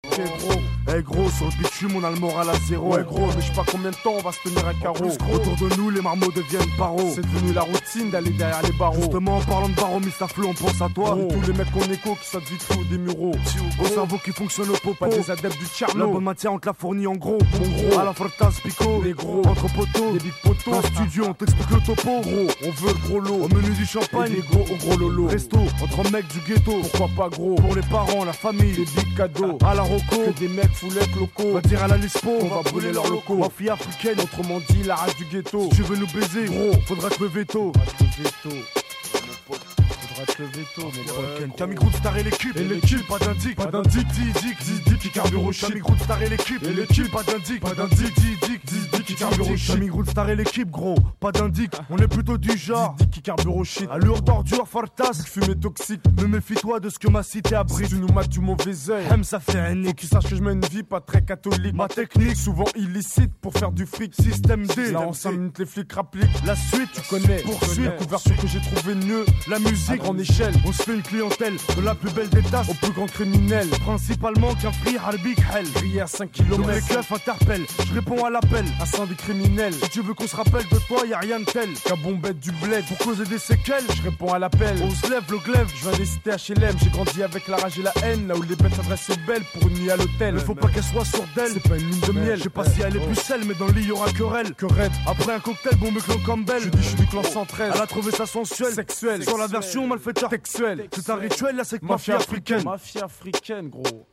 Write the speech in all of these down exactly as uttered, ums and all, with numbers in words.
C'est gros, eh gros, sur le bitume on a le moral à zéro. Ouais gros, mais je sais pas combien de temps on va se tenir un carreau. Gros. Autour de nous les marmots deviennent paros. C'est devenu la routine d'aller derrière les barreaux. Justement en parlant de barreaux, Mister Flo, on pense à toi. Oh. Tous les mecs qu'on écho qui sortent vite fait ou des mureaux. Au cerveau qui fonctionne au popo. Pas des adeptes du Tcherno. La bonne matière on te la fournit en gros. Bon gros, à la Fortas Pico. Les gros, entre poteaux, les big poteaux. En studio on t'explique le topo. Gros, on veut le gros lot. Au menu du champagne, les gros au gros lolo. Resto, entre mecs du ghetto. Pourquoi pas gros. Pour les parents, la famille, les big cadeaux. À la Rocco, que des mecs foulec locaux. Va dire à la Lispo, on va brûler leurs locaux. Mafia africaine, autrement dit la rage du ghetto. Si tu veux nous baiser, gros, faudra que le veto. Faudra que le veto, mais le Camille Groot Star et l'équipe. Et l'équipe, pas d'indic, pas d'indic, didic, didic, qui carbure au shit. Camille Groot Star et l'équipe. Et l'équipe, pas d'indic, pas d'indic, didic, didic, qui carbure au shit. Camille Groot Star et l'équipe, gros, pas d'indic. On est plutôt du genre didic qui carbure au shit. Allure d'ordure, fortasse, fumée toxique. Me méfie-toi de ce que ma cité abrite. Tu nous mates du mauvais œil. Hem, ça fait un nez. Qui sache que je mène une vie pas très catholique. Ma technique, souvent illicite pour faire du fric. Système D. Là, en cinq minutes, les flics rappliquent. La suite, tu connais. Poursuite, la couverture que j'ai trouvé mieux. La musique, à grande échelle. On se fait une clientèle de la plus belle des tasses au plus grand criminel. Principalement qu'un free harbik hell. Grillé à cinq kilomètres. Les keufs interpellent. Je réponds à l'appel. À des criminels. Si tu veux qu'on se rappelle de toi, y'a rien de tel qu'un bon bête du bled pour causer des séquelles. Je réponds à l'appel. On se lève le glaive. Je viens des cités H L M. J'ai grandi avec la rage et la haine. Là où les bêtes s'adressent aux belles pour une nuit à l'hôtel. Il faut pas qu'elle soit sourde d'elle. C'est pas une lune de miel. Je sais pas si elle est plus celle, mais dans le lit y'aura querelle. Querelle. Après un cocktail, bon me clan Campbell. Je dis je suis du clan cent treize. Elle a trouvé ça sensuel. Sexuel. Sur la version malfaiteur textuel. C'est un rituel, là c'est que mafia africaine. Mafia africaine, gros.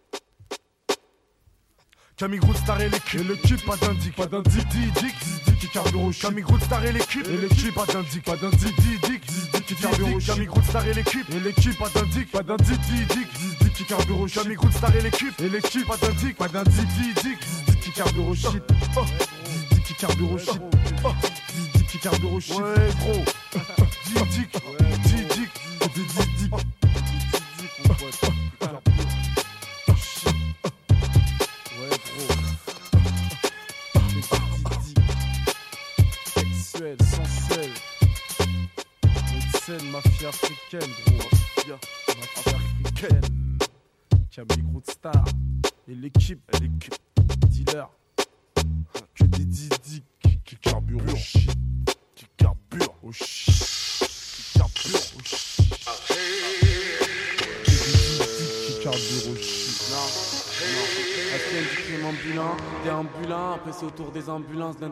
Camille Groot Star et l'équipe. Et l'équipe, pas d'indic. Pas d'indic, didic, didic, qui carbure au shit. Camille Groot Star et l'équipe. Et l'équipe, pas d'indic. Pas d'indic, didic, didic, qui carbure au shit. Camille Groot Star et l'équipe. Et l'équipe, pas d'indic. Pas d'indic, didic, didic, qui carbure au shit. Camille Groot Star et l'équipe. Et l'équipe, pas d'indic. Pas d'indic, didic, didic, qui carbure au shit. Didic, qui carbure au shit. Didic, qui carbure au shit. Ouais, gros. Didic, didic, didic. Sensuel, scène mafia africaine, gros. Mafia, mafia africaine. Camille Groot Star et l'équipe, l'équipe, dealer. Que des Didi qui carburent au shit, qui carburent au shit, qui carburent au shit. Que des Didi qui carburent au shit. Non, non. Est-ce qu'il y a un ambulant, déambulant, après c'est autour des ambulances.